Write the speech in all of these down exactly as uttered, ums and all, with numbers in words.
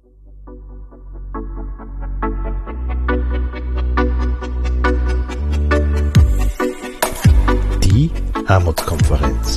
Die Armutskonferenz.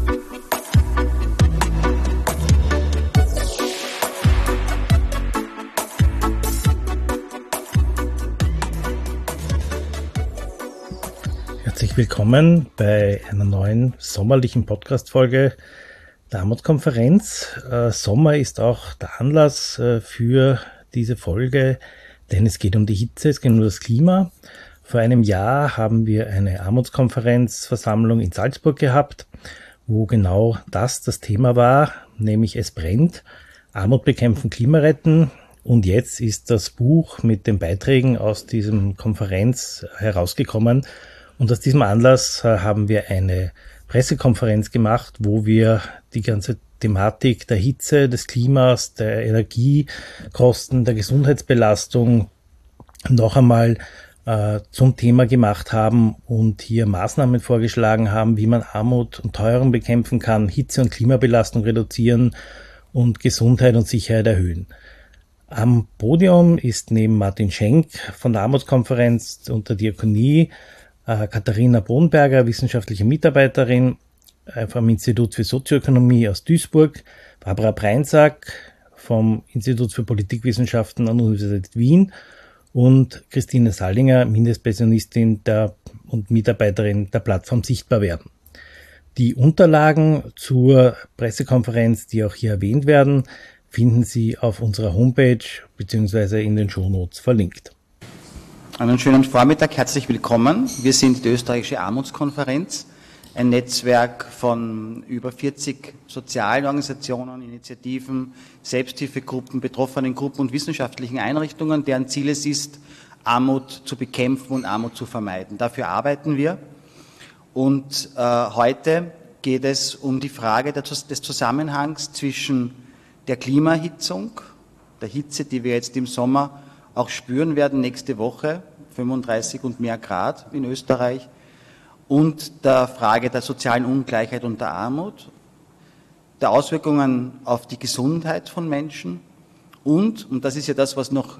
Herzlich willkommen bei einer neuen sommerlichen Podcast-Folge der Armutskonferenz. Äh, Sommer ist auch der Anlass äh, für diese Folge, denn es geht um die Hitze, es geht um das Klima. Vor einem Jahr haben wir eine Armutskonferenzversammlung in Salzburg gehabt, wo genau das das Thema war, nämlich es brennt, Armut bekämpfen, Klima retten. Und jetzt ist das Buch mit den Beiträgen aus diesem Konferenz herausgekommen. Und aus diesem Anlass äh, haben wir eine Pressekonferenz gemacht, wo wir die ganze Thematik der Hitze, des Klimas, der Energiekosten, der Gesundheitsbelastung noch einmal äh, zum Thema gemacht haben und hier Maßnahmen vorgeschlagen haben, wie man Armut und Teuerung bekämpfen kann, Hitze- und Klimabelastung reduzieren und Gesundheit und Sicherheit erhöhen. Am Podium ist neben Martin Schenk von der Armutskonferenz und der Diakonie Äh, Katharina Bohnberger, wissenschaftliche Mitarbeiterin äh, vom Institut für Sozioökonomie aus Duisburg, Barbara Breinsack vom Institut für Politikwissenschaften an der Universität Wien und Christine Sallinger, Mindestpensionistin der, und Mitarbeiterin der Plattform Sichtbar werden. Die Unterlagen zur Pressekonferenz, die auch hier erwähnt werden, finden Sie auf unserer Homepage bzw. in den Shownotes verlinkt. Einen schönen Vormittag, herzlich willkommen. Wir sind die Österreichische Armutskonferenz, ein Netzwerk von über vierzig sozialen Organisationen, Initiativen, Selbsthilfegruppen, betroffenen Gruppen und wissenschaftlichen Einrichtungen, deren Ziel es ist, Armut zu bekämpfen und Armut zu vermeiden. Dafür arbeiten wir. Und äh, heute geht es um die Frage der, des Zusammenhangs zwischen der Klimaerhitzung, der Hitze, die wir jetzt im Sommer auch spüren werden nächste Woche, fünfunddreißig und mehr Grad in Österreich, und der Frage der sozialen Ungleichheit und der Armut, der Auswirkungen auf die Gesundheit von Menschen und, und das ist ja das, was noch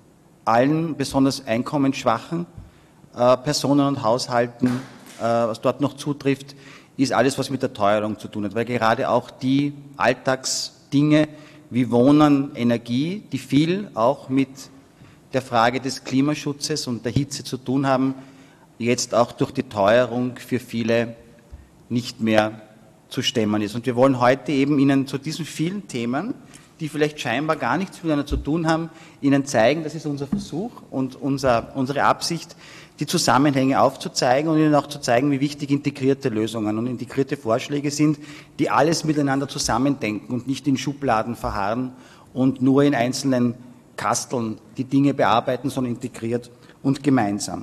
allen, besonders einkommensschwachen äh, Personen und Haushalten, äh, was dort noch zutrifft, ist alles, was mit der Teuerung zu tun hat, weil gerade auch die Alltagsdinge wie Wohnen, Energie, die viel auch mit der Frage des Klimaschutzes und der Hitze zu tun haben, jetzt auch durch die Teuerung für viele nicht mehr zu stemmen ist. Und wir wollen heute eben Ihnen zu diesen vielen Themen, die vielleicht scheinbar gar nichts miteinander zu tun haben, Ihnen zeigen, das ist unser Versuch und unser, unsere Absicht, die Zusammenhänge aufzuzeigen und Ihnen auch zu zeigen, wie wichtig integrierte Lösungen und integrierte Vorschläge sind, die alles miteinander zusammendenken und nicht in Schubladen verharren und nur in einzelnen Kasteln die Dinge bearbeiten, sondern integriert und gemeinsam.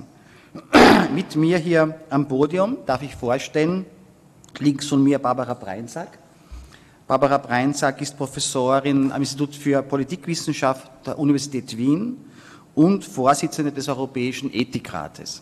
Mit mir hier am Podium darf ich vorstellen, links von mir Barbara Breinsack. Barbara Breinsack ist Professorin am Institut für Politikwissenschaft der Universität Wien und Vorsitzende des Europäischen Ethikrates.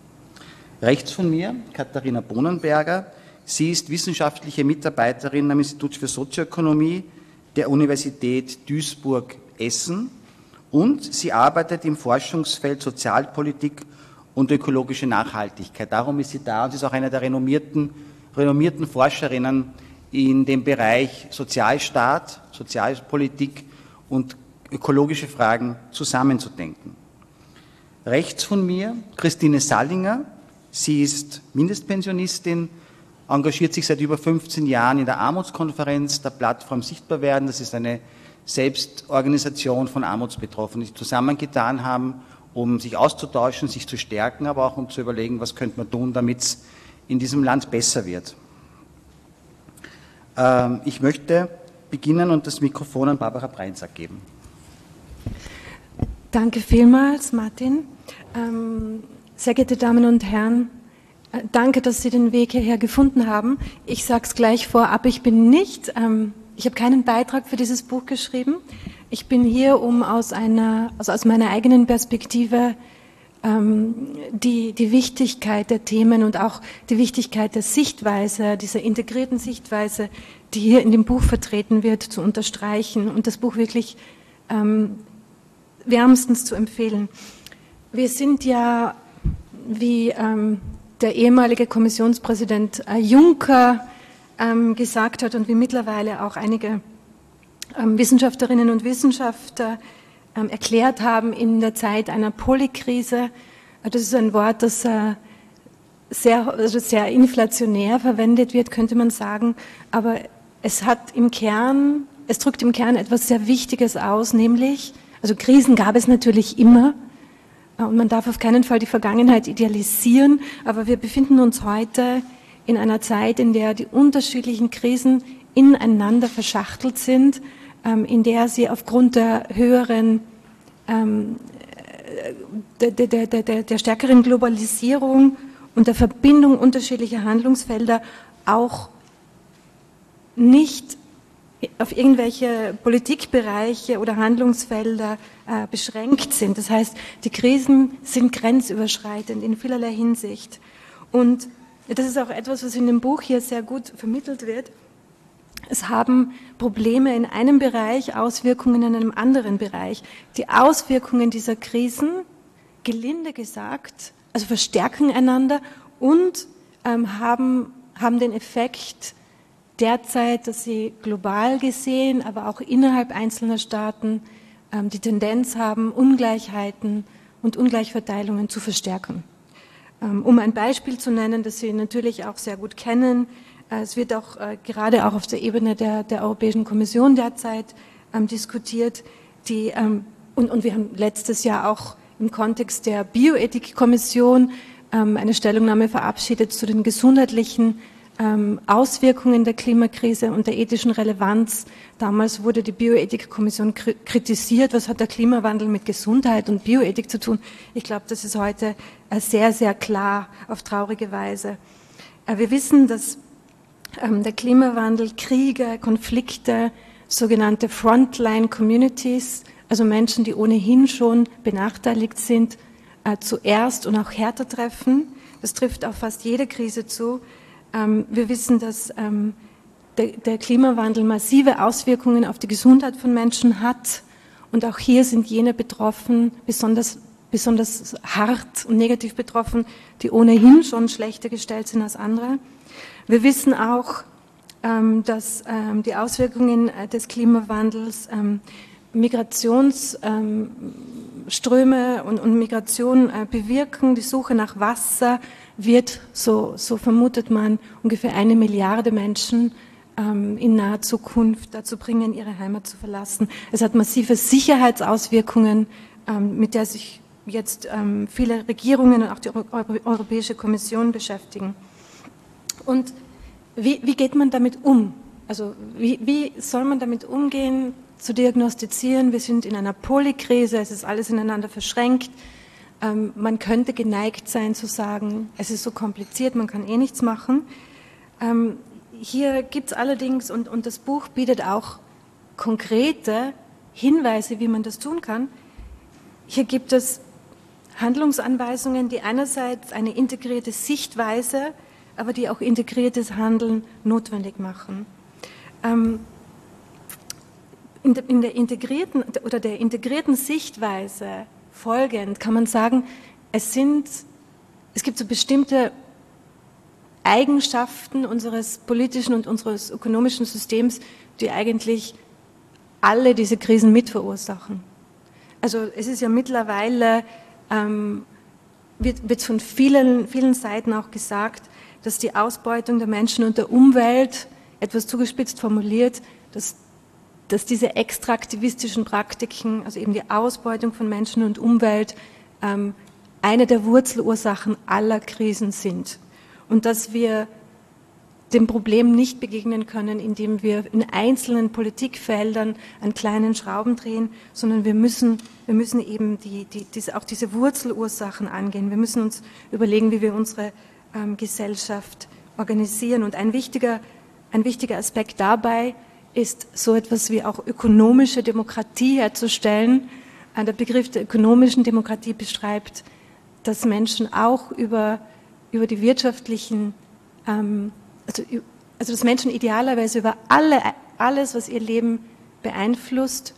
Rechts von mir Katharina Bohnberger. Sie ist wissenschaftliche Mitarbeiterin am Institut für Sozioökonomie der Universität Duisburg-Essen. Und sie arbeitet im Forschungsfeld Sozialpolitik und ökologische Nachhaltigkeit. Darum ist sie da und sie ist auch eine der renommierten, renommierten Forscherinnen in dem Bereich Sozialstaat, Sozialpolitik und ökologische Fragen zusammenzudenken. Rechts von mir Christine Sallinger. Sie ist Mindestpensionistin, engagiert sich seit über fünfzehn Jahren in der Armutskonferenz der Plattform Sichtbar werden. Das ist eine Selbstorganisation von Armutsbetroffenen, die sich zusammengetan haben, um sich auszutauschen, sich zu stärken, aber auch um zu überlegen, was könnte man tun, damit es in diesem Land besser wird. Ähm, ich möchte beginnen und das Mikrofon an Barbara Breinsack geben. Danke vielmals, Martin. Ähm, sehr geehrte Damen und Herren, äh, danke, dass Sie den Weg hierher gefunden haben. Ich sage es gleich vorab, ich bin nicht... Ähm, Ich habe keinen Beitrag für dieses Buch geschrieben. Ich bin hier, um aus einer, also aus meiner eigenen Perspektive ähm, die, die Wichtigkeit der Themen und auch die Wichtigkeit der Sichtweise, dieser integrierten Sichtweise, die hier in dem Buch vertreten wird, zu unterstreichen und das Buch wirklich ähm, wärmstens zu empfehlen. Wir sind ja, wie ähm, der ehemalige Kommissionspräsident äh, Juncker ähm, gesagt hat und wie mittlerweile auch einige ähm, Wissenschaftlerinnen und Wissenschaftler ähm, erklärt haben, in der Zeit einer Polykrise, äh, das ist ein Wort, das äh, sehr, also sehr inflationär verwendet wird, könnte man sagen, aber es hat im Kern, es drückt im Kern etwas sehr Wichtiges aus, nämlich, also Krisen gab es natürlich immer und man darf auf keinen Fall die Vergangenheit idealisieren, aber wir befinden uns heute in einer Zeit, in der die unterschiedlichen Krisen ineinander verschachtelt sind, in der sie aufgrund der höheren, der, der, der, der, der stärkeren Globalisierung und der Verbindung unterschiedlicher Handlungsfelder auch nicht auf irgendwelche Politikbereiche oder Handlungsfelder äh, beschränkt sind. Das heißt, die Krisen sind grenzüberschreitend in vielerlei Hinsicht. Und das ist auch etwas, was in dem Buch hier sehr gut vermittelt wird. Es haben Probleme in einem Bereich Auswirkungen in einem anderen Bereich. Die Auswirkungen dieser Krisen, gelinde gesagt, also verstärken einander und ähm, haben, haben den Effekt derzeit, dass sie global gesehen, aber auch innerhalb einzelner Staaten ähm, die Tendenz haben, Ungleichheiten und Ungleichverteilungen zu verstärken. Ähm, um ein Beispiel zu nennen, das Sie natürlich auch sehr gut kennen, äh, es wird auch äh, gerade auch auf der Ebene der, der Europäischen Kommission derzeit ähm, diskutiert, die, ähm, und, und wir haben letztes Jahr auch im Kontext der Bioethikkommission ähm, eine Stellungnahme verabschiedet zu den gesundheitlichen ähm, Auswirkungen der Klimakrise und der ethischen Relevanz. Damals wurde die Bioethikkommission kritisiert, was hat der Klimawandel mit Gesundheit und Bioethik zu tun. Ich glaube, das ist heute äh, sehr, sehr klar, auf traurige Weise. Äh, wir wissen, dass ähm, der Klimawandel Kriege, Konflikte, sogenannte Frontline-Communities, also Menschen, die ohnehin schon benachteiligt sind, äh, zuerst und auch härter treffen. Das trifft auf fast jede Krise zu. Ähm, wir wissen, dass ähm, der, der Klimawandel massive Auswirkungen auf die Gesundheit von Menschen hat. Und auch hier sind jene betroffen, besonders, besonders hart und negativ betroffen, die ohnehin schon schlechter gestellt sind als andere. Wir wissen auch, ähm, dass ähm, die Auswirkungen äh, des Klimawandels ähm, Migrationsströme ähm, und, und Migration äh, bewirken. Die Suche nach Wasser wird, so, so vermutet man, ungefähr eine Milliarde Menschen ähm, in naher Zukunft dazu bringen, ihre Heimat zu verlassen. Es hat massive Sicherheitsauswirkungen, ähm, mit der sich jetzt ähm, viele Regierungen und auch die Euro Europäische Kommission beschäftigen. Und wie, wie geht man damit um? Also wie, wie soll man damit umgehen, zu diagnostizieren, wir sind in einer Polykrise, es ist alles ineinander verschränkt. Ähm, man könnte geneigt sein zu sagen, es ist so kompliziert, man kann eh nichts machen. Ähm, hier gibt es allerdings, und, und das Buch bietet auch konkrete Hinweise, wie man das tun kann. Hier gibt es Handlungsanweisungen, die einerseits eine integrierte Sichtweise, aber die auch integriertes Handeln notwendig machen. Ähm, In der, in der integrierten oder der integrierten Sichtweise folgend kann man sagen, es sind, es gibt so bestimmte Eigenschaften unseres politischen und unseres ökonomischen Systems, die eigentlich alle diese Krisen mitverursachen. Also es ist ja mittlerweile, ähm, wird, wird von vielen, vielen Seiten auch gesagt, dass die Ausbeutung der Menschen und der Umwelt, etwas zugespitzt formuliert, dass dass diese extraktivistischen Praktiken, also eben die Ausbeutung von Menschen und Umwelt, ähm, eine der Wurzelursachen aller Krisen sind. Und dass wir dem Problem nicht begegnen können, indem wir in einzelnen Politikfeldern an kleinen Schrauben drehen, sondern wir müssen, wir müssen eben die, die, diese, auch diese Wurzelursachen angehen. Wir müssen uns überlegen, wie wir unsere ähm, Gesellschaft organisieren. Und ein wichtiger, ein wichtiger Aspekt dabei ist so etwas wie auch ökonomische Demokratie herzustellen. Der Begriff der ökonomischen Demokratie beschreibt, dass Menschen auch über, über die wirtschaftlichen, ähm, also, also dass Menschen idealerweise über alle, alles, was ihr Leben beeinflusst,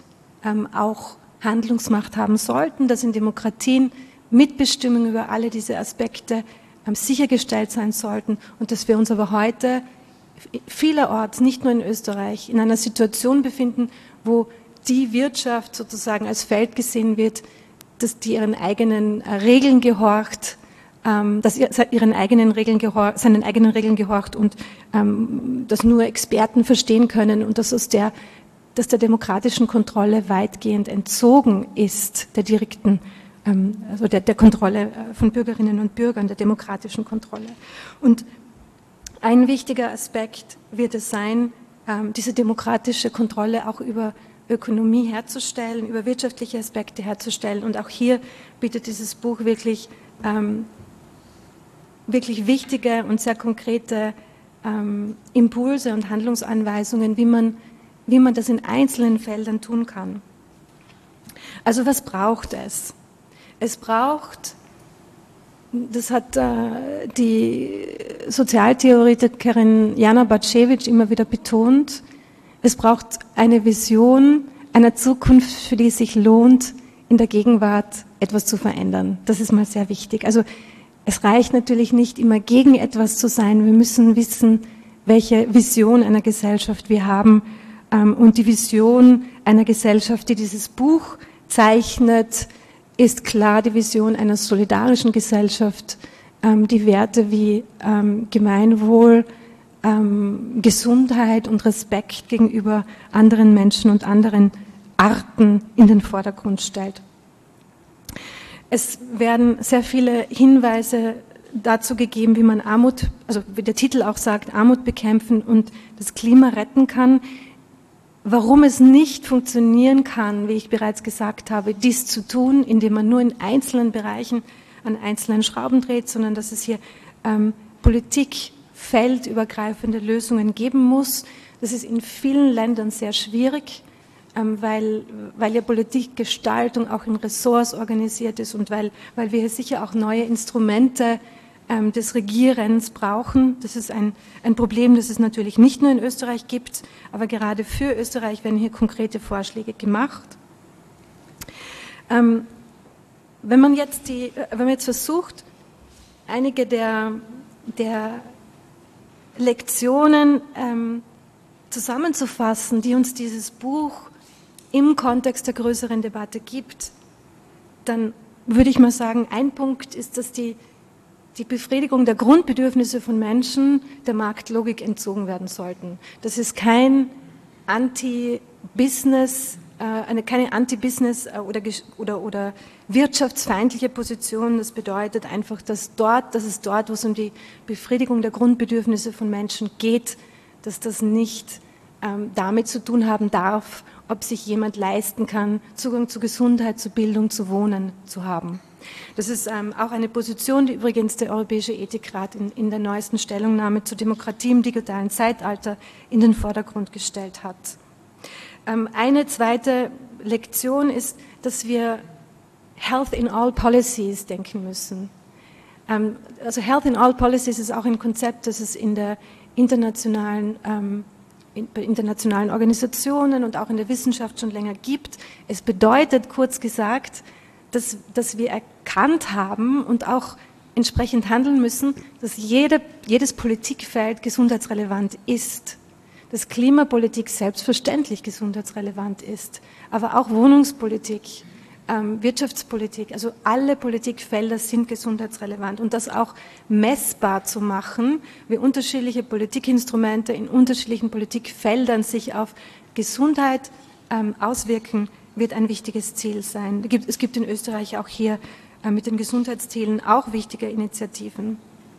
ähm, auch Handlungsmacht haben sollten, dass in Demokratien Mitbestimmung über alle diese Aspekte ähm, sichergestellt sein sollten und dass wir uns aber heute vielerorts, nicht nur in Österreich, in einer Situation befinden, wo die Wirtschaft sozusagen als Feld gesehen wird, dass die ihren eigenen äh, Regeln gehorcht, ähm, dass ihr ihren eigenen Regeln gehorcht, seinen eigenen Regeln gehorcht und ähm, das nur Experten verstehen können und dass aus der, dass der demokratischen Kontrolle weitgehend entzogen ist, der direkten, ähm, also der, der Kontrolle von Bürgerinnen und Bürgern, der demokratischen Kontrolle. Und ein wichtiger Aspekt wird es sein, ähm, diese demokratische Kontrolle auch über Ökonomie herzustellen, über wirtschaftliche Aspekte herzustellen. Und auch hier bietet dieses Buch wirklich, ähm, wirklich wichtige und sehr konkrete ähm, Impulse und Handlungsanweisungen, wie man, wie man das in einzelnen Feldern tun kann. Also was braucht es? Es braucht, das hat äh, die Sozialtheoretikerin Jana Bacevich immer wieder betont, es braucht eine Vision einer Zukunft, für die es sich lohnt, in der Gegenwart etwas zu verändern. Das ist mal sehr wichtig. Also es reicht natürlich nicht immer gegen etwas zu sein. Wir müssen wissen, welche Vision einer Gesellschaft wir haben. Und die Vision einer Gesellschaft, die dieses Buch zeichnet, ist klar die Vision einer solidarischen Gesellschaft, die Werte wie Gemeinwohl, Ähm, Gesundheit und Respekt gegenüber anderen Menschen und anderen Arten in den Vordergrund stellt. Es werden sehr viele Hinweise dazu gegeben, wie man Armut, also wie der Titel auch sagt, Armut bekämpfen und das Klima retten kann. Warum es nicht funktionieren kann, wie ich bereits gesagt habe, dies zu tun, indem man nur in einzelnen Bereichen an einzelnen Schrauben dreht, sondern dass es hier ähm, Politik feldübergreifende Lösungen geben muss. Das ist in vielen Ländern sehr schwierig, weil, weil ja Politikgestaltung auch in Ressorts organisiert ist und weil, weil wir hier sicher auch neue Instrumente des Regierens brauchen. Das ist ein, ein Problem, das es natürlich nicht nur in Österreich gibt, aber gerade für Österreich werden hier konkrete Vorschläge gemacht. Wenn man jetzt, die, wenn man jetzt versucht, einige der, der Lektionen ähm, zusammenzufassen, die uns dieses Buch im Kontext der größeren Debatte gibt, dann würde ich mal sagen, ein Punkt ist, dass die, die Befriedigung der Grundbedürfnisse von Menschen der Marktlogik entzogen werden sollten. Das ist kein Anti-Business, äh, eine, keine Anti-Business oder, oder, oder wirtschaftsfeindliche Position. Das bedeutet einfach, dass dort, dass es dort, wo es um die Befriedigung der Grundbedürfnisse von Menschen geht, dass das nicht ähm, damit zu tun haben darf, ob sich jemand leisten kann, Zugang zu Gesundheit, zu Bildung, zu Wohnen zu haben. Das ist ähm, auch eine Position, die übrigens der Europäische Ethikrat in, in der neuesten Stellungnahme zur Demokratie im digitalen Zeitalter in den Vordergrund gestellt hat. Ähm, eine zweite Lektion ist, dass wir Health in all Policies denken müssen. Ähm, also Health in all Policies ist auch ein Konzept, das es in der internationalen, ähm, in, bei internationalen Organisationen und auch in der Wissenschaft schon länger gibt. Es bedeutet, kurz gesagt, dass, dass wir erkannt haben und auch entsprechend handeln müssen, dass jede, jedes Politikfeld gesundheitsrelevant ist. Dass Klimapolitik selbstverständlich gesundheitsrelevant ist, aber auch Wohnungspolitik, ähm, Wirtschaftspolitik, also alle Politikfelder sind gesundheitsrelevant und das auch messbar zu machen, wie unterschiedliche Politikinstrumente in unterschiedlichen Politikfeldern sich auf Gesundheit ähm, auswirken, wird ein wichtiges Ziel sein. Es gibt in Österreich auch hier äh, mit den Gesundheitszielen auch wichtige Initiativen.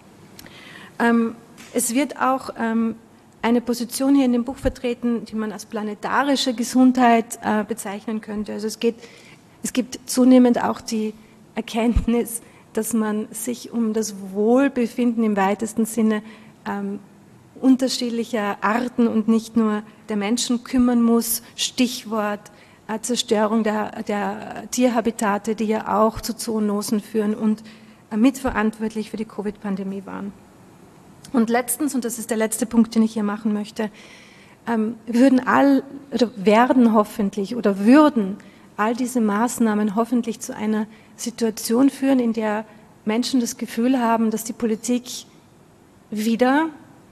Ähm, es wird auch ähm, eine Position hier in dem Buch vertreten, die man als planetarische Gesundheit äh, bezeichnen könnte. Also es geht, es gibt zunehmend auch die Erkenntnis, dass man sich um das Wohlbefinden im weitesten Sinne ähm, unterschiedlicher Arten und nicht nur der Menschen kümmern muss. Stichwort äh, Zerstörung der, der Tierhabitate, die ja auch zu Zoonosen führen und äh, mitverantwortlich für die Covid-Pandemie waren. Und letztens, und das ist der letzte Punkt, den ich hier machen möchte, ähm, würden all, oder werden hoffentlich oder würden all diese Maßnahmen hoffentlich zu einer Situation führen, in der Menschen das Gefühl haben, dass die Politik wieder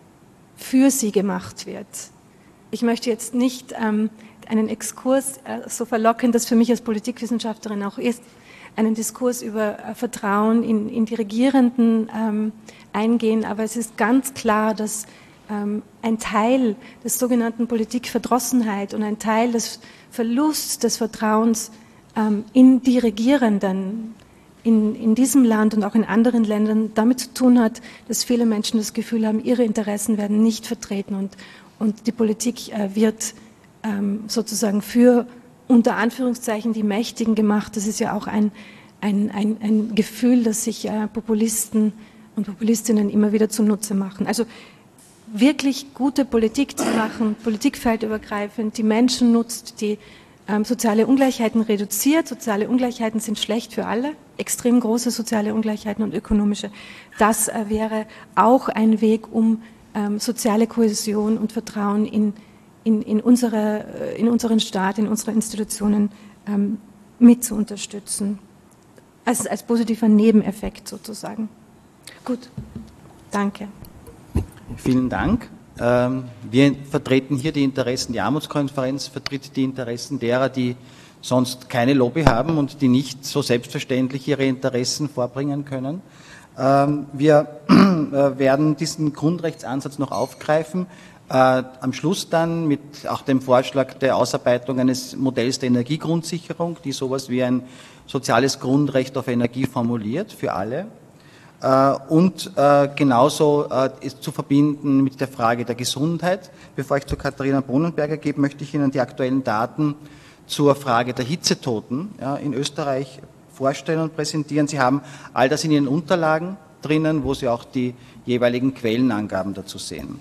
für sie gemacht wird. Ich möchte jetzt nicht ähm, einen Exkurs, äh, so verlockend das für mich als Politikwissenschaftlerin auch ist, einen Diskurs über äh, Vertrauen in, in die Regierenden ähm, eingehen, aber es ist ganz klar, dass ähm, ein Teil des sogenannten Politikverdrossenheit und ein Teil des Verlusts des Vertrauens ähm, in die Regierenden in, in diesem Land und auch in anderen Ländern damit zu tun hat, dass viele Menschen das Gefühl haben, ihre Interessen werden nicht vertreten und, und die Politik äh, wird ähm, sozusagen für unter Anführungszeichen die Mächtigen gemacht. Das ist ja auch ein, ein, ein, ein Gefühl, das sich äh, Populisten und Populistinnen immer wieder zunutze machen. Also wirklich gute Politik zu machen, politikfeldübergreifend, die Menschen nutzt, die ähm, soziale Ungleichheiten reduziert. Soziale Ungleichheiten sind schlecht für alle, extrem große soziale Ungleichheiten und ökonomische. Das äh, wäre auch ein Weg, um ähm, soziale Kohäsion und Vertrauen in In, in, unsere, in unseren Staat, in unsere Institutionen ähm, mit zu unterstützen. Also als positiver Nebeneffekt sozusagen. Gut, danke. Vielen Dank. Ähm, wir vertreten hier die Interessen, die Armutskonferenz vertritt die Interessen derer, die sonst keine Lobby haben und die nicht so selbstverständlich ihre Interessen vorbringen können. Ähm, wir äh, werden diesen Grundrechtsansatz noch aufgreifen. Äh, am Schluss dann mit auch dem Vorschlag der Ausarbeitung eines Modells der Energiegrundsicherung, die sowas wie ein soziales Grundrecht auf Energie formuliert für alle. Äh, und äh, genauso äh, ist zu verbinden mit der Frage der Gesundheit. Bevor ich zu Katharina Bonenberger gebe, möchte ich Ihnen die aktuellen Daten zur Frage der Hitzetoten ja, in Österreich vorstellen und präsentieren. Sie haben all das in Ihren Unterlagen drinnen, wo Sie auch die jeweiligen Quellenangaben dazu sehen.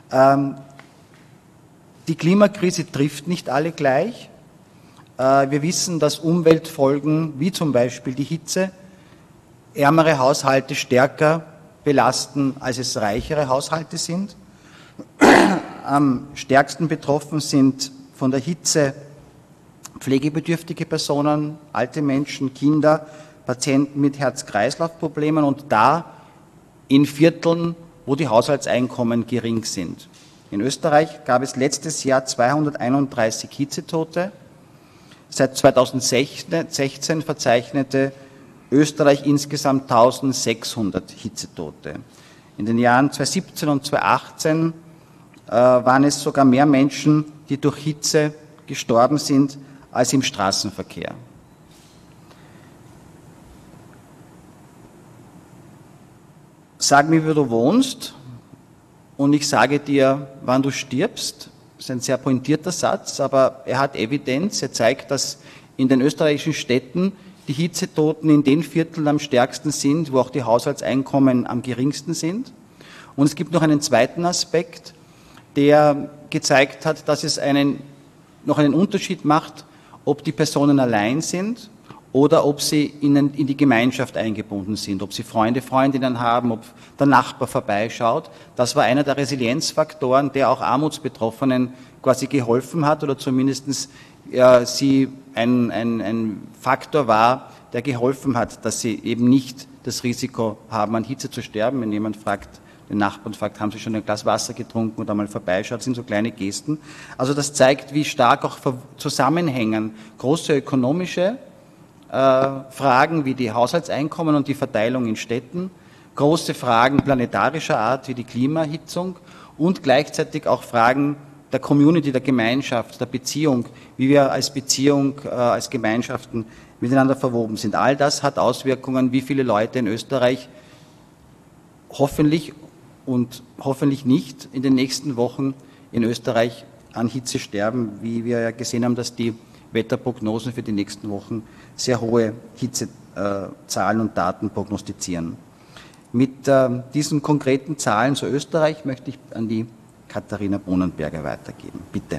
Die Klimakrise trifft nicht alle gleich. Wir wissen, dass Umweltfolgen wie zum Beispiel die Hitze ärmere Haushalte stärker belasten, als es reichere Haushalte sind. Am stärksten betroffen sind von der Hitze pflegebedürftige Personen, alte Menschen, Kinder, Patienten mit Herz-Kreislauf-Problemen und da in Vierteln, wo die Haushaltseinkommen gering sind. In Österreich gab es letztes Jahr zweihunderteinunddreißig Hitzetote. Seit zweitausendsechzehn verzeichnete Österreich insgesamt eintausendsechshundert Hitzetote. In den Jahren zweitausendsiebzehn und zweitausendachtzehn äh, waren es sogar mehr Menschen, die durch Hitze gestorben sind, als im Straßenverkehr. Sag mir, wo du wohnst, und ich sage dir, wann du stirbst. Das ist ein sehr pointierter Satz, aber er hat Evidenz. Er zeigt, dass in den österreichischen Städten die Hitzetoten in den Vierteln am stärksten sind, wo auch die Haushaltseinkommen am geringsten sind. Und es gibt noch einen zweiten Aspekt, der gezeigt hat, dass es einen, noch einen Unterschied macht, ob die Personen allein sind oder ob sie in, in die Gemeinschaft eingebunden sind, ob sie Freunde, Freundinnen haben, ob der Nachbar vorbeischaut. Das war einer der Resilienzfaktoren, der auch Armutsbetroffenen quasi geholfen hat oder zumindest ja, sie ein, ein, ein Faktor war, der geholfen hat, dass sie eben nicht das Risiko haben, an Hitze zu sterben. Wenn jemand fragt, den Nachbarn fragt, haben Sie schon ein Glas Wasser getrunken oder mal vorbeischaut, das sind so kleine Gesten. Also das zeigt, wie stark auch zusammenhängen große ökonomische Fragen wie die Haushaltseinkommen und die Verteilung in Städten, große Fragen planetarischer Art wie die Klimaerhitzung und gleichzeitig auch Fragen der Community, der Gemeinschaft, der Beziehung, wie wir als Beziehung, als Gemeinschaften miteinander verwoben sind. All das hat Auswirkungen, wie viele Leute in Österreich hoffentlich und hoffentlich nicht in den nächsten Wochen in Österreich an Hitze sterben, wie wir ja gesehen haben, dass die Wetterprognosen für die nächsten Wochen sehr hohe Hitzezahlen und Daten prognostizieren. Mit äh, diesen konkreten Zahlen zu Österreich möchte ich an die Katharina Bonenberger weitergeben. Bitte.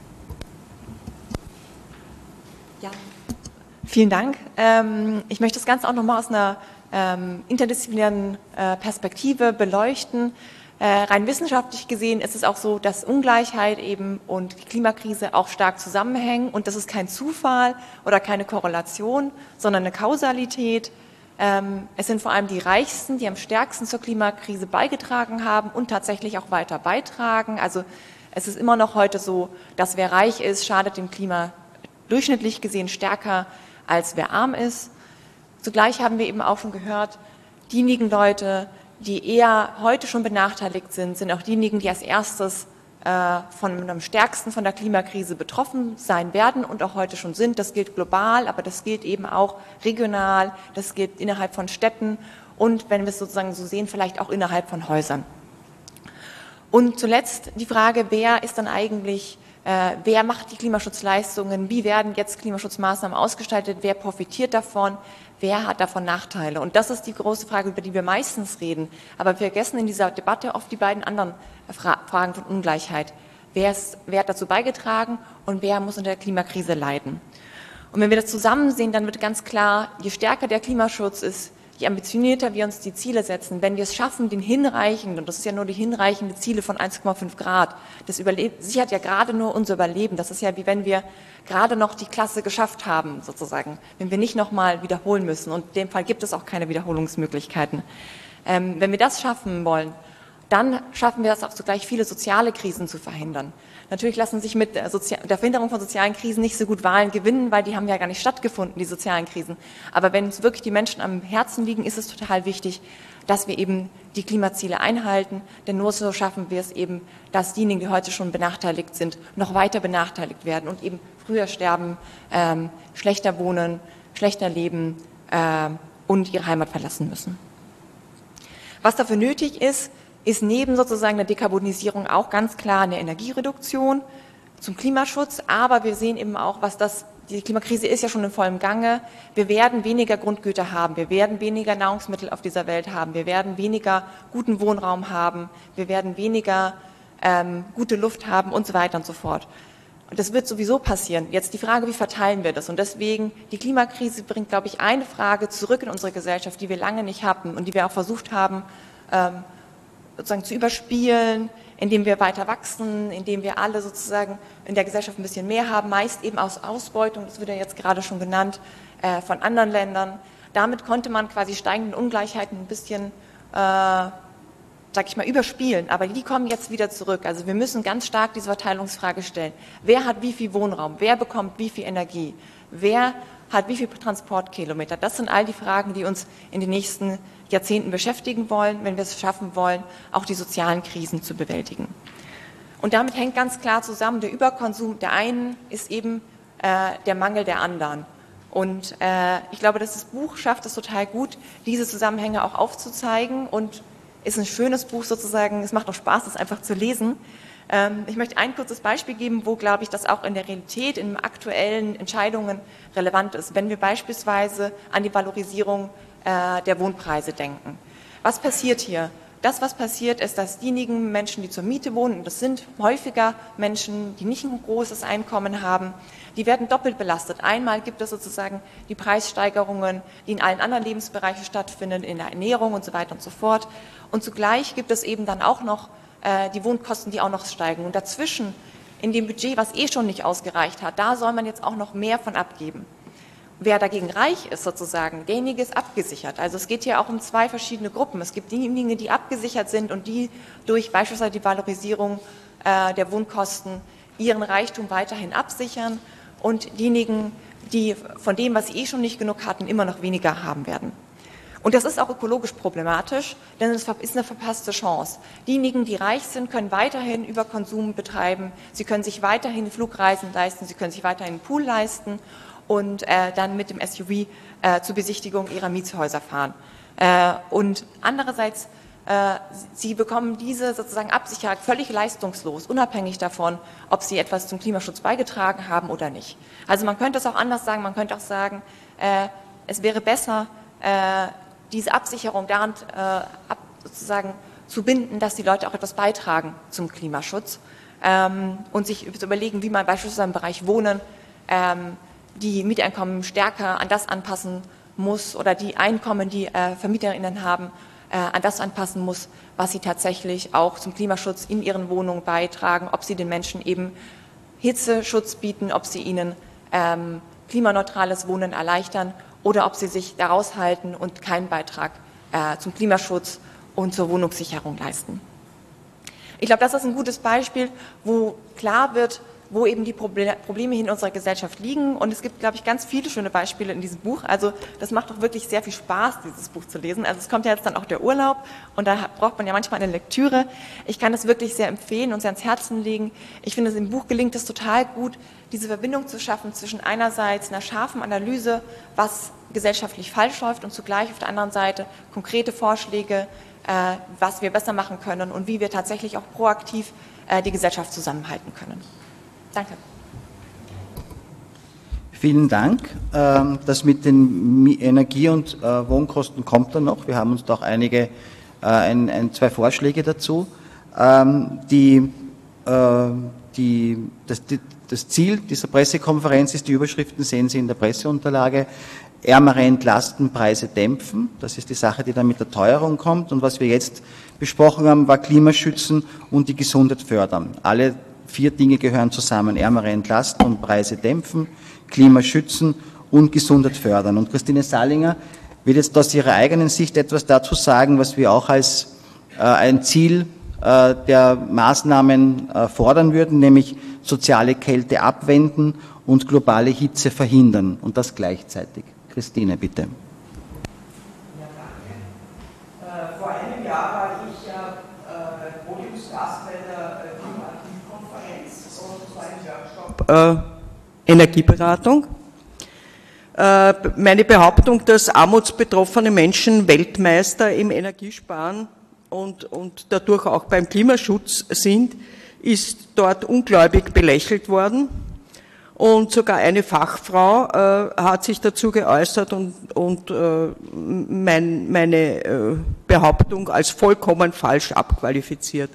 Ja, vielen Dank. Ähm, ich möchte das Ganze auch nochmal aus einer ähm, interdisziplinären äh, Perspektive beleuchten. Äh, rein wissenschaftlich gesehen ist es auch so, dass Ungleichheit eben und die Klimakrise auch stark zusammenhängen und das ist kein Zufall oder keine Korrelation, sondern eine Kausalität. Ähm, es sind vor allem die Reichsten, die am stärksten zur Klimakrise beigetragen haben und tatsächlich auch weiter beitragen. Also es ist immer noch heute so, dass wer reich ist, schadet dem Klima durchschnittlich gesehen stärker, als wer arm ist. Zugleich haben wir eben auch schon gehört, diejenigen Leute, die eher heute schon benachteiligt sind, sind auch diejenigen, die als erstes äh, von am stärksten von der Klimakrise betroffen sein werden und auch heute schon sind. Das gilt global, aber das gilt eben auch regional, das gilt innerhalb von Städten und, wenn wir es sozusagen so sehen, vielleicht auch innerhalb von Häusern. Und zuletzt die Frage, wer ist dann eigentlich, äh, wer macht die Klimaschutzleistungen, wie werden jetzt Klimaschutzmaßnahmen ausgestaltet, wer profitiert davon, wer hat davon Nachteile? Und das ist die große Frage, über die wir meistens reden. Aber wir vergessen in dieser Debatte oft die beiden anderen Fra- Fragen von Ungleichheit. Wer, ist, wer hat dazu beigetragen und wer muss unter der Klimakrise leiden? Und wenn wir das zusammen sehen, dann wird ganz klar, je stärker der Klimaschutz ist, je ambitionierter wir uns die Ziele setzen, wenn wir es schaffen, den hinreichenden, und das ist ja nur die hinreichende Ziele von eins Komma fünf Grad, das überlebt, sichert ja gerade nur unser Überleben. Das ist ja wie wenn wir gerade noch die Klasse geschafft haben, sozusagen, wenn wir nicht nochmal wiederholen müssen. Und in dem Fall gibt es auch keine Wiederholungsmöglichkeiten. Ähm, wenn wir das schaffen wollen, dann schaffen wir es auch zugleich, viele soziale Krisen zu verhindern. Natürlich lassen sich mit der, Sozi- der Verhinderung von sozialen Krisen nicht so gut Wahlen gewinnen, weil die haben ja gar nicht stattgefunden, die sozialen Krisen. Aber wenn uns wirklich die Menschen am Herzen liegen, ist es total wichtig, dass wir eben die Klimaziele einhalten. Denn nur so schaffen wir es eben, dass diejenigen, die heute schon benachteiligt sind, noch weiter benachteiligt werden und eben früher sterben, ähm, schlechter wohnen, schlechter leben äh, und ihre Heimat verlassen müssen. Was dafür nötig ist, ist neben sozusagen der Dekarbonisierung auch ganz klar eine Energiereduktion zum Klimaschutz. Aber wir sehen eben auch, was das, die Klimakrise ist ja schon in vollem Gange. Wir werden weniger Grundgüter haben. Wir werden weniger Nahrungsmittel auf dieser Welt haben. Wir werden weniger guten Wohnraum haben. Wir werden weniger ähm, gute Luft haben und so weiter und so fort. Und das wird sowieso passieren. Jetzt die Frage, wie verteilen wir das? Und deswegen, die Klimakrise bringt, glaube ich, eine Frage zurück in unsere Gesellschaft, die wir lange nicht hatten und die wir auch versucht haben, ähm, sozusagen zu überspielen, indem wir weiter wachsen, indem wir alle sozusagen in der Gesellschaft ein bisschen mehr haben, meist eben aus Ausbeutung, das wird ja jetzt gerade schon genannt, äh, von anderen Ländern. Damit konnte man quasi steigende Ungleichheiten ein bisschen, äh, sag ich mal, überspielen, aber die kommen jetzt wieder zurück. Also wir müssen ganz stark diese Verteilungsfrage stellen. Wer hat wie viel Wohnraum? Wer bekommt wie viel Energie? Wer hat wie viel Transportkilometer? Das sind all die Fragen, die uns in den nächsten Jahrzehnten beschäftigen wollen, wenn wir es schaffen wollen, auch die sozialen Krisen zu bewältigen. Und damit hängt ganz klar zusammen, der Überkonsum der einen ist eben äh, der Mangel der anderen. Und äh, ich glaube, dass das Buch schafft es total gut, diese Zusammenhänge auch aufzuzeigen und ist ein schönes Buch sozusagen, es macht auch Spaß, das einfach zu lesen. Ähm, ich möchte ein kurzes Beispiel geben, wo, glaube ich, das auch in der Realität, in aktuellen Entscheidungen relevant ist. Wenn wir beispielsweise an die Valorisierung äh, der Wohnpreise denken. Was passiert hier? Das, was passiert, ist, dass diejenigen Menschen, die zur Miete wohnen, und das sind häufiger Menschen, die nicht ein großes Einkommen haben, die werden doppelt belastet. Einmal gibt es sozusagen die Preissteigerungen, die in allen anderen Lebensbereichen stattfinden, in der Ernährung und so weiter und so fort. Und zugleich gibt es eben dann auch noch äh, die Wohnkosten, die auch noch steigen. Und dazwischen, in dem Budget, was eh schon nicht ausgereicht hat, da soll man jetzt auch noch mehr von abgeben. Wer dagegen reich ist sozusagen, derjenige ist abgesichert. Also es geht hier auch um zwei verschiedene Gruppen. Es gibt diejenigen, die abgesichert sind und die durch beispielsweise die Valorisierung äh, der Wohnkosten ihren Reichtum weiterhin absichern und diejenigen, die von dem, was sie eh schon nicht genug hatten, immer noch weniger haben werden. Und das ist auch ökologisch problematisch, denn es ist eine verpasste Chance. Diejenigen, die reich sind, können weiterhin Überkonsum betreiben, sie können sich weiterhin Flugreisen leisten, sie können sich weiterhin einen Pool leisten und äh, dann mit dem S U V äh, zur Besichtigung ihrer Mietshäuser fahren. Äh, und andererseits, äh, sie bekommen diese sozusagen Absicherung völlig leistungslos, unabhängig davon, ob sie etwas zum Klimaschutz beigetragen haben oder nicht. Also man könnte es auch anders sagen, man könnte auch sagen, äh, es wäre besser, äh, diese Absicherung daran äh, ab, sozusagen zu binden, dass die Leute auch etwas beitragen zum Klimaschutz ähm, und sich zu überlegen, wie man beispielsweise im Bereich Wohnen ähm, die Mieteinkommen stärker an das anpassen muss oder die Einkommen, die äh, VermieterInnen haben, äh, an das anpassen muss, was sie tatsächlich auch zum Klimaschutz in ihren Wohnungen beitragen, ob sie den Menschen eben Hitzeschutz bieten, ob sie ihnen ähm, klimaneutrales Wohnen erleichtern oder ob sie sich daraus halten und keinen Beitrag äh, zum Klimaschutz und zur Wohnungssicherung leisten. Ich glaube, das ist ein gutes Beispiel, wo klar wird, wo eben die Probleme in unserer Gesellschaft liegen. Und es gibt, glaube ich, ganz viele schöne Beispiele in diesem Buch. Also das macht doch wirklich sehr viel Spaß, dieses Buch zu lesen. Also es kommt ja jetzt dann auch der Urlaub und da braucht man ja manchmal eine Lektüre. Ich kann das wirklich sehr empfehlen und sehr ans Herzen legen. Ich finde, im Buch gelingt es total gut, diese Verbindung zu schaffen zwischen einerseits einer scharfen Analyse, was gesellschaftlich falsch läuft, und zugleich auf der anderen Seite konkrete Vorschläge, äh, was wir besser machen können und wie wir tatsächlich auch proaktiv äh, die Gesellschaft zusammenhalten können. Danke. Vielen Dank. Das mit den Energie- und Wohnkosten kommt dann noch. Wir haben uns da auch einige, ein, ein, zwei Vorschläge dazu. Die, die, das, das Ziel dieser Pressekonferenz ist, die Überschriften sehen Sie in der Presseunterlage: Ärmere entlasten, Preise dämpfen. Das ist die Sache, die dann mit der Teuerung kommt. Und was wir jetzt besprochen haben, war Klimaschützen und die Gesundheit fördern. Alle vier Dinge gehören zusammen: Ärmere entlasten und Preise dämpfen, Klima schützen und Gesundheit fördern. Und Christine Salinger wird jetzt aus ihrer eigenen Sicht etwas dazu sagen, was wir auch als äh, ein Ziel äh, der Maßnahmen äh, fordern würden, nämlich soziale Kälte abwenden und globale Hitze verhindern. Und das gleichzeitig. Christine, bitte. Ja, danke. Äh, vor einem Jahr war ich ja äh, Podiumsgast bei der äh, Klimaaktivkonferenz und es war ein Workshop äh, Energieberatung. Äh, meine Behauptung, dass armutsbetroffene Menschen Weltmeister im Energiesparen und, und dadurch auch beim Klimaschutz sind, ist dort ungläubig belächelt worden. Und sogar eine Fachfrau äh, hat sich dazu geäußert und, und äh, mein, meine äh, Behauptung als vollkommen falsch abqualifiziert.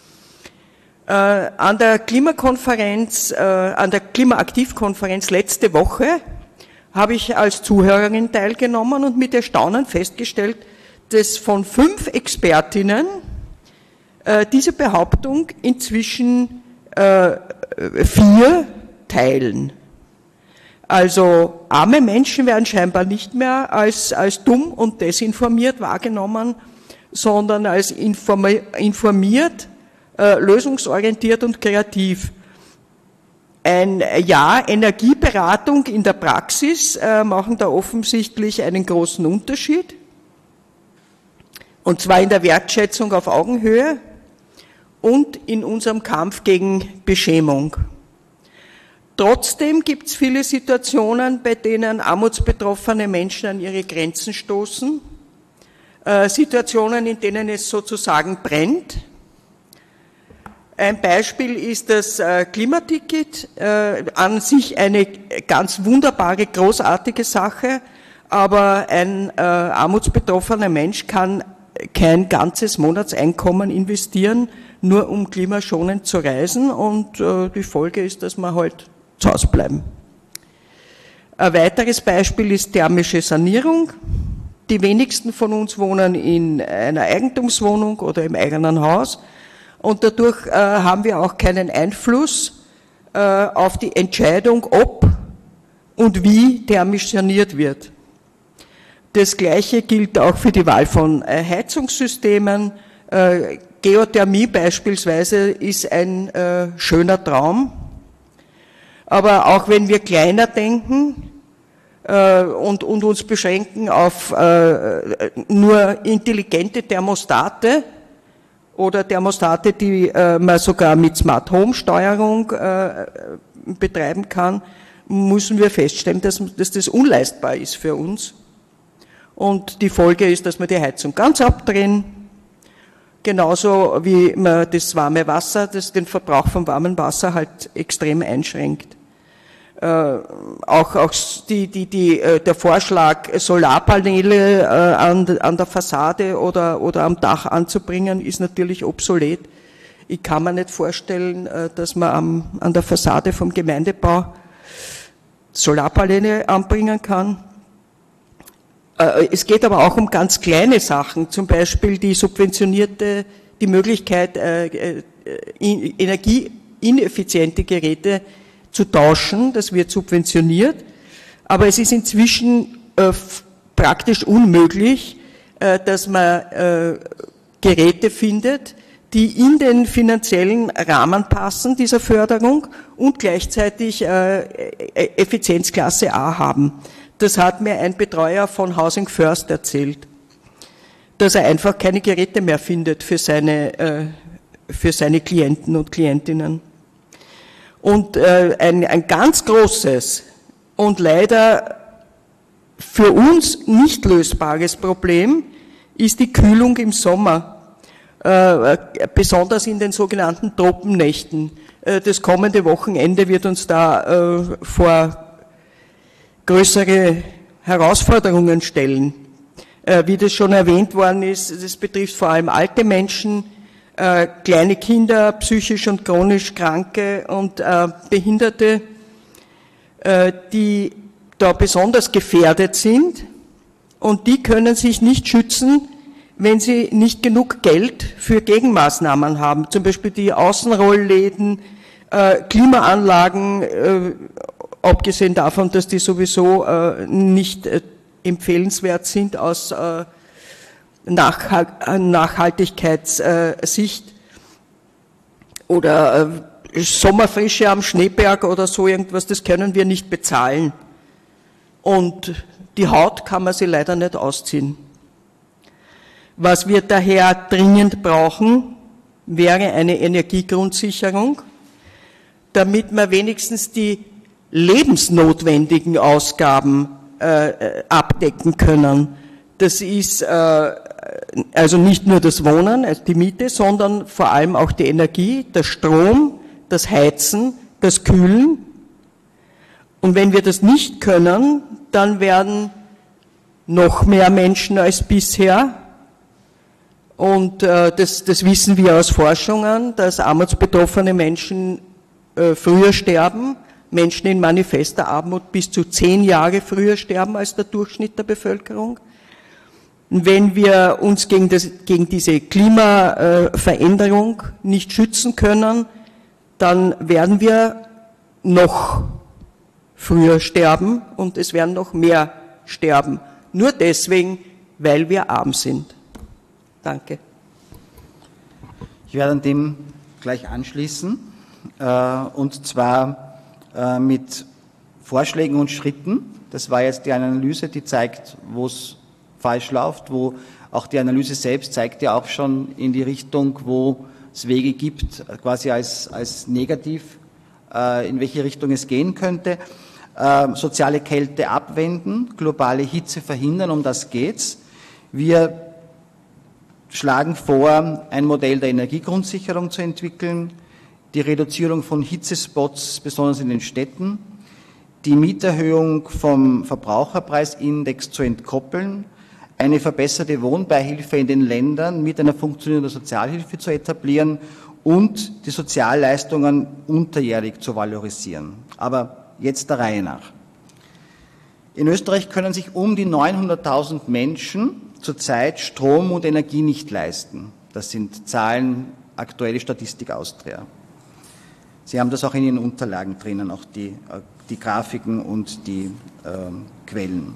Äh, an der Klimakonferenz, äh, an der Klimaaktivkonferenz letzte Woche habe ich als Zuhörerin teilgenommen und mit Erstaunen festgestellt, dass von fünf Expertinnen äh, diese Behauptung inzwischen äh, vier teilen. Also arme Menschen werden scheinbar nicht mehr als, als dumm und desinformiert wahrgenommen, sondern als informiert, äh, lösungsorientiert und kreativ. Ein Jahr Energieberatung in der Praxis äh, machen da offensichtlich einen großen Unterschied, und zwar in der Wertschätzung auf Augenhöhe und in unserem Kampf gegen Beschämung. Trotzdem gibt es viele Situationen, bei denen armutsbetroffene Menschen an ihre Grenzen stoßen, äh, Situationen, in denen es sozusagen brennt. Ein Beispiel ist das äh, Klimaticket, äh, an sich eine ganz wunderbare, großartige Sache, aber ein äh, armutsbetroffener Mensch kann kein ganzes Monatseinkommen investieren, nur um klimaschonend zu reisen, und äh, die Folge ist, dass man halt zu Hause bleiben. Ein weiteres Beispiel ist thermische Sanierung. Die wenigsten von uns wohnen in einer Eigentumswohnung oder im eigenen Haus, und dadurch äh, haben wir auch keinen Einfluss äh, auf die Entscheidung, ob und wie thermisch saniert wird. Das Gleiche gilt auch für die Wahl von äh, Heizungssystemen. Äh, Geothermie beispielsweise ist ein äh, schöner Traum. Aber auch wenn wir kleiner denken äh, und, und uns beschränken auf äh, nur intelligente Thermostate oder Thermostate, die äh, man sogar mit Smart Home Steuerung äh, betreiben kann, müssen wir feststellen, dass, dass das unleistbar ist für uns. Und die Folge ist, dass wir die Heizung ganz abdrehen, genauso wie man das warme Wasser, das den Verbrauch von warmem Wasser halt extrem einschränkt. Äh, auch auch die, die, die, äh, der Vorschlag, Solarpaneele äh, an, an der Fassade oder, oder am Dach anzubringen, ist natürlich obsolet. Ich kann mir nicht vorstellen, äh, dass man am, an der Fassade vom Gemeindebau Solarpaneele anbringen kann. Es geht aber auch um ganz kleine Sachen, zum Beispiel die subventionierte, die Möglichkeit, energieineffiziente Geräte zu tauschen, das wird subventioniert, aber es ist inzwischen praktisch unmöglich, dass man Geräte findet, die in den finanziellen Rahmen passen dieser Förderung und gleichzeitig Effizienzklasse A haben. Das hat mir ein Betreuer von Housing First erzählt, dass er einfach keine Geräte mehr findet für seine, äh, für seine Klienten und Klientinnen. Und äh, ein, ein ganz großes und leider für uns nicht lösbares Problem ist die Kühlung im Sommer, äh, besonders in den sogenannten Tropennächten. Äh, das kommende Wochenende wird uns da äh, vor größere Herausforderungen stellen. Äh, wie das schon erwähnt worden ist, das betrifft vor allem alte Menschen, äh, kleine Kinder, psychisch und chronisch Kranke und äh, Behinderte, äh, die da besonders gefährdet sind, und die können sich nicht schützen, wenn sie nicht genug Geld für Gegenmaßnahmen haben, zum Beispiel die Außenrollläden, äh, Klimaanlagen, äh, abgesehen davon, dass die sowieso äh, nicht äh, empfehlenswert sind aus äh, Nachhalt- Nachhaltigkeitssicht, oder äh, Sommerfrische am Schneeberg oder so irgendwas, das können wir nicht bezahlen. Und die Haut kann man sie leider nicht ausziehen. Was wir daher dringend brauchen, wäre eine Energiegrundsicherung, damit man wenigstens die lebensnotwendigen Ausgaben äh, abdecken können. Das ist äh, also nicht nur das Wohnen, also die Miete, sondern vor allem auch die Energie, der Strom, das Heizen, das Kühlen. Und wenn wir das nicht können, dann werden noch mehr Menschen als bisher, und äh, das, das wissen wir aus Forschungen, dass armutsbetroffene Menschen äh, früher sterben, Menschen in manifester Armut bis zu zehn Jahre früher sterben als der Durchschnitt der Bevölkerung. Und wenn wir uns gegen, das, gegen diese Klimaveränderung äh, nicht schützen können, dann werden wir noch früher sterben und es werden noch mehr sterben. Nur deswegen, weil wir arm sind. Danke. Ich werde an dem gleich anschließen, äh, und zwar äh, mit Vorschlägen und Schritten. Das war jetzt die Analyse, die zeigt, wo es falsch läuft, wo auch die Analyse selbst zeigt ja auch schon in die Richtung, wo es Wege gibt, quasi als, als negativ, äh, in welche Richtung es gehen könnte. Äh, soziale Kälte abwenden, globale Hitze verhindern, um das geht's. Wir schlagen vor, ein Modell der Energiegrundsicherung zu entwickeln, die Reduzierung von Hitzespots, besonders in den Städten, die Mieterhöhung vom Verbraucherpreisindex zu entkoppeln, eine verbesserte Wohnbeihilfe in den Ländern mit einer funktionierenden Sozialhilfe zu etablieren und die Sozialleistungen unterjährig zu valorisieren. Aber jetzt der Reihe nach. In Österreich können sich um die neunhunderttausend Menschen zurzeit Strom und Energie nicht leisten. Das sind Zahlen, aktuelle Statistik Austria. Sie haben das auch in Ihren Unterlagen drinnen, auch die, die Grafiken und die ähm, Quellen.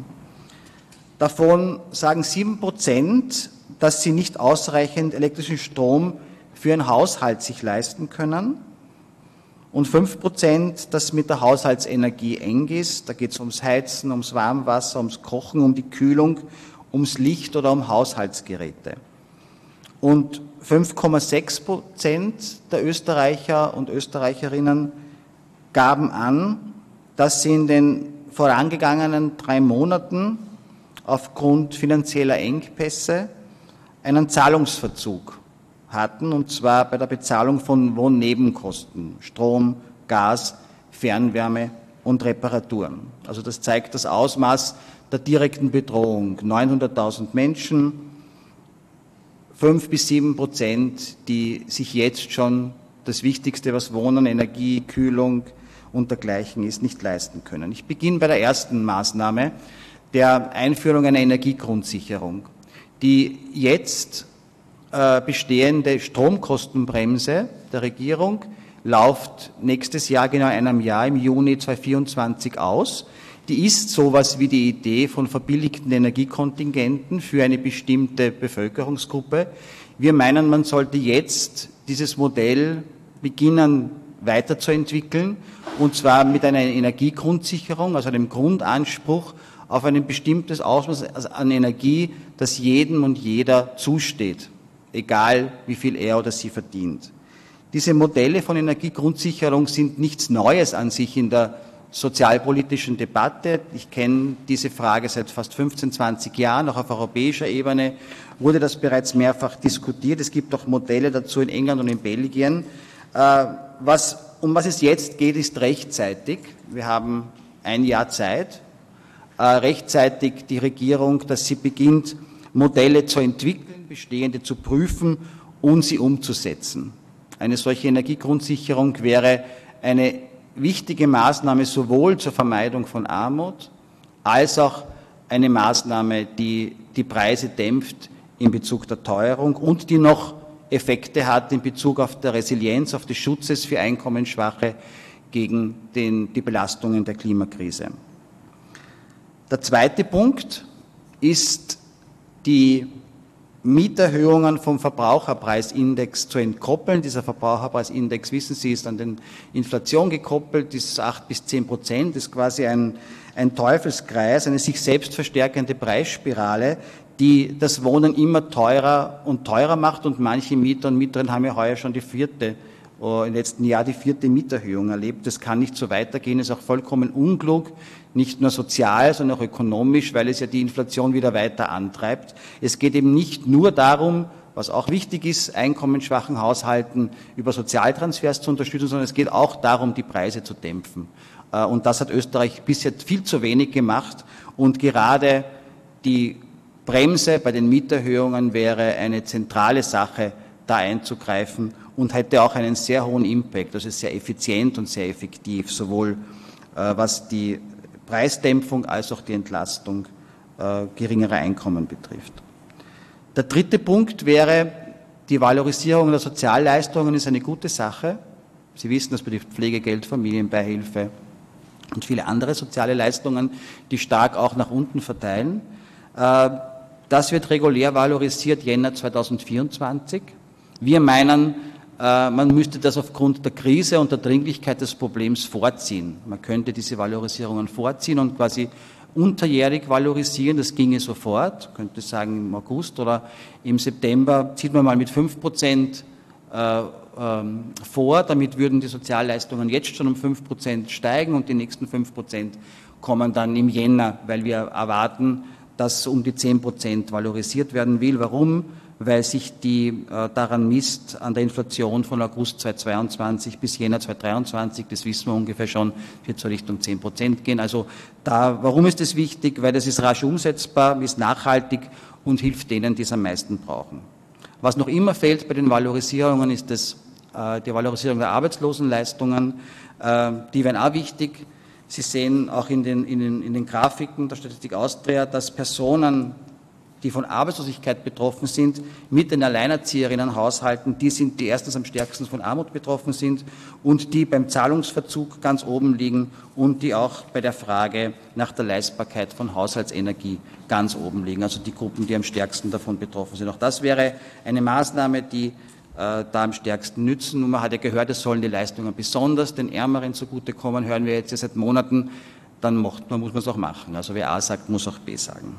Davon sagen sieben Prozent, dass sie nicht ausreichend elektrischen Strom für ihren Haushalt sich leisten können. Und fünf Prozent, dass mit der Haushaltsenergie eng ist. Da geht es ums Heizen, ums Warmwasser, ums Kochen, um die Kühlung, ums Licht oder um Haushaltsgeräte. Und fünf Komma sechs Prozent der Österreicher und Österreicherinnen gaben an, dass sie in den vorangegangenen drei Monaten aufgrund finanzieller Engpässe einen Zahlungsverzug hatten, und zwar bei der Bezahlung von Wohnnebenkosten, Strom, Gas, Fernwärme und Reparaturen. Also das zeigt das Ausmaß der direkten Bedrohung. neunhunderttausend Menschen, fünf bis sieben Prozent, die sich jetzt schon das Wichtigste, was Wohnen, Energie, Kühlung und dergleichen ist, nicht leisten können. Ich beginne bei der ersten Maßnahme, der Einführung einer Energiegrundsicherung. Die jetzt äh, bestehende Stromkostenbremse der Regierung läuft nächstes Jahr, genau in einem Jahr, im Juni zweitausendvierundzwanzig aus. Die ist sowas wie die Idee von verbilligten Energiekontingenten für eine bestimmte Bevölkerungsgruppe. Wir meinen, man sollte jetzt dieses Modell beginnen weiterzuentwickeln, und zwar mit einer Energiegrundsicherung, also einem Grundanspruch auf ein bestimmtes Ausmaß an Energie, das jedem und jeder zusteht, egal wie viel er oder sie verdient. Diese Modelle von Energiegrundsicherung sind nichts Neues an sich in der sozialpolitischen Debatte. Ich kenne diese Frage seit fast fünfzehn, zwanzig Jahren, auch auf europäischer Ebene wurde das bereits mehrfach diskutiert. Es gibt auch Modelle dazu in England und in Belgien. Was, um was es jetzt geht, ist rechtzeitig. Wir haben ein Jahr Zeit, rechtzeitig die Regierung, dass sie beginnt, Modelle zu entwickeln, bestehende zu prüfen und sie umzusetzen. Eine solche Energiegrundsicherung wäre eine wichtige Maßnahme sowohl zur Vermeidung von Armut als auch eine Maßnahme, die die Preise dämpft in Bezug der Teuerung und die noch Effekte hat in Bezug auf der Resilienz, auf des Schutzes für Einkommensschwache gegen den, die Belastungen der Klimakrise. Der zweite Punkt ist, die Mieterhöhungen vom Verbraucherpreisindex zu entkoppeln. Dieser Verbraucherpreisindex, wissen Sie, ist an den Inflation gekoppelt, ist acht bis zehn Prozent, ist quasi ein, ein Teufelskreis, eine sich selbst verstärkende Preisspirale, die das Wohnen immer teurer und teurer macht, und manche Mieter und Mieterinnen haben ja heuer schon die vierte, oh, im letzten Jahr die vierte Mieterhöhung erlebt. Das kann nicht so weitergehen, ist auch vollkommen unklug, nicht nur sozial, sondern auch ökonomisch, weil es ja die Inflation wieder weiter antreibt. Es geht eben nicht nur darum, was auch wichtig ist, einkommensschwachen Haushalten über Sozialtransfers zu unterstützen, sondern es geht auch darum, die Preise zu dämpfen. Und das hat Österreich bisher viel zu wenig gemacht, und gerade die Bremse bei den Mieterhöhungen wäre eine zentrale Sache, da einzugreifen, und hätte auch einen sehr hohen Impact, also sehr effizient und sehr effektiv, sowohl äh, was die Preisdämpfung als auch die Entlastung äh, geringerer Einkommen betrifft. Der dritte Punkt wäre, die Valorisierung der Sozialleistungen ist eine gute Sache. Sie wissen, das betrifft Pflegegeld, Familienbeihilfe und viele andere soziale Leistungen, die stark auch nach unten verteilen. Äh, das wird regulär valorisiert Jänner zweitausendvierundzwanzig. Wir meinen, man müsste das aufgrund der Krise und der Dringlichkeit des Problems vorziehen. Man könnte diese Valorisierungen vorziehen und quasi unterjährig valorisieren. Das ginge sofort, könnte sagen im August oder im September, zieht man mal mit fünf Prozent äh, ähm, vor. Damit würden die Sozialleistungen jetzt schon um fünf Prozent steigen, und die nächsten fünf Prozent kommen dann im Jänner, weil wir erwarten, dass um die zehn Prozent valorisiert werden will. Warum? Weil sich die äh, daran misst an der Inflation von August zweitausendzweiundzwanzig bis Jänner zweitausenddreiundzwanzig, das wissen wir ungefähr schon, wird zur Richtung zehn Prozent gehen. Also da, warum ist das wichtig? Weil das ist rasch umsetzbar, ist nachhaltig und hilft denen, die es am meisten brauchen. Was noch immer fehlt bei den Valorisierungen, ist das, äh, die Valorisierung der Arbeitslosenleistungen. Äh, die wären auch wichtig. Sie sehen auch in den, in den, in den Grafiken der Statistik Austria, dass Personen, die von Arbeitslosigkeit betroffen sind, mit den Alleinerzieherinnenhaushalten, die sind, die erstens am stärksten von Armut betroffen sind und die beim Zahlungsverzug ganz oben liegen und die auch bei der Frage nach der Leistbarkeit von Haushaltsenergie ganz oben liegen. Also die Gruppen, die am stärksten davon betroffen sind. Auch das wäre eine Maßnahme, die äh, da am stärksten nützen. Und man hat ja gehört, es sollen die Leistungen besonders den Ärmeren zugutekommen, hören wir jetzt ja seit Monaten. Dann macht man, muss man es auch machen. Also wer A sagt, muss auch B sagen.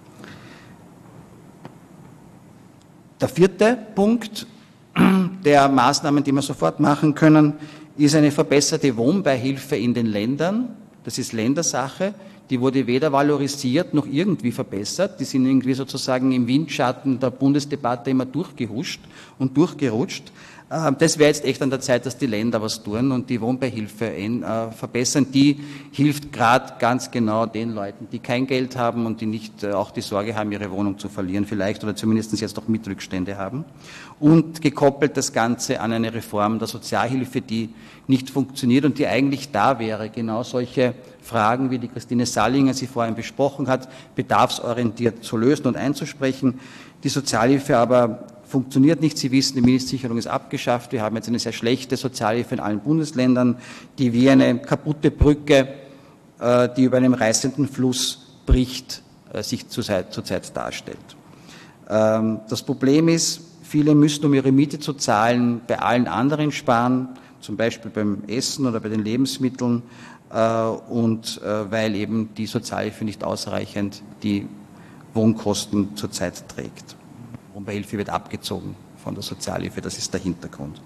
Der vierte Punkt der Maßnahmen, die wir sofort machen können, ist eine verbesserte Wohnbeihilfe in den Ländern. Das ist Ländersache. Die wurde weder valorisiert noch irgendwie verbessert. Die sind irgendwie sozusagen im Windschatten der Bundesdebatte immer durchgehuscht und durchgerutscht. Das wäre jetzt echt an der Zeit, dass die Länder was tun und die Wohnbeihilfe äh, verbessern. Die hilft gerade ganz genau den Leuten, die kein Geld haben und die nicht äh, auch die Sorge haben, ihre Wohnung zu verlieren vielleicht oder zumindest jetzt noch Mietrückstände haben. Und gekoppelt das Ganze an eine Reform der Sozialhilfe, die nicht funktioniert und die eigentlich da wäre, genau solche Fragen, wie die Christine Sallinger sie vorhin besprochen hat, bedarfsorientiert zu lösen und einzusprechen. Die Sozialhilfe aber funktioniert nicht. Sie wissen, die Mindestsicherung ist abgeschafft. Wir haben jetzt eine sehr schlechte Sozialhilfe in allen Bundesländern, die wie eine kaputte Brücke, äh, die über einem reißenden Fluss bricht, äh, sich zurzeit, zurzeit darstellt. Ähm, das Problem ist, viele müssen, um ihre Miete zu zahlen, bei allen anderen sparen, zum Beispiel beim Essen oder bei den Lebensmitteln, äh, und äh, weil eben die Sozialhilfe nicht ausreichend die Wohnkosten zurzeit trägt. Wohnbeihilfe wird abgezogen von der Sozialhilfe, das ist der Hintergrund.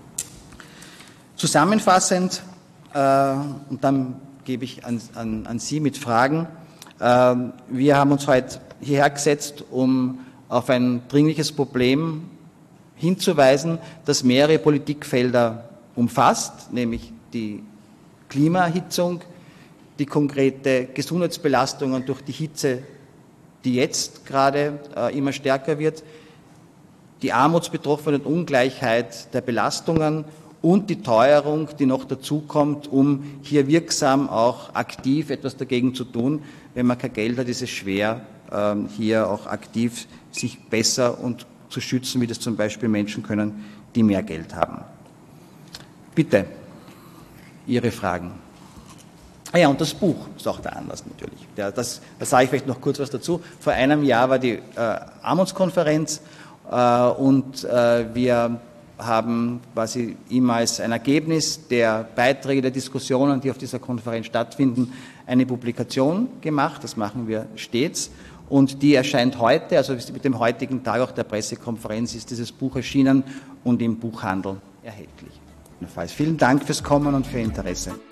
Zusammenfassend, äh, und dann gebe ich an, an, an Sie mit Fragen, äh, wir haben uns heute hierher gesetzt, um auf ein dringliches Problem hinzuweisen, das mehrere Politikfelder umfasst, nämlich die Klimaerhitzung, die konkrete Gesundheitsbelastungen durch die Hitze, die jetzt gerade äh, immer stärker wird, die Armutsbetroffenen und Ungleichheit der Belastungen und die Teuerung, die noch dazukommt, um hier wirksam auch aktiv etwas dagegen zu tun. Wenn man kein Geld hat, ist es schwer, äh, hier auch aktiv sich besser und zu schützen, wie das zum Beispiel Menschen können, die mehr Geld haben. Bitte, Ihre Fragen. Ah ja, und das Buch ist auch der Anlass natürlich. Ja, das, da sage ich vielleicht noch kurz was dazu. Vor einem Jahr war die äh, Armutskonferenz äh, und äh, wir haben quasi immer als ein Ergebnis der Beiträge, der Diskussionen, die auf dieser Konferenz stattfinden, eine Publikation gemacht. Das machen wir stets. Und die erscheint heute, also mit dem heutigen Tag auch der Pressekonferenz ist dieses Buch erschienen und im Buchhandel erhältlich. Vielen Dank fürs Kommen und für Ihr Interesse.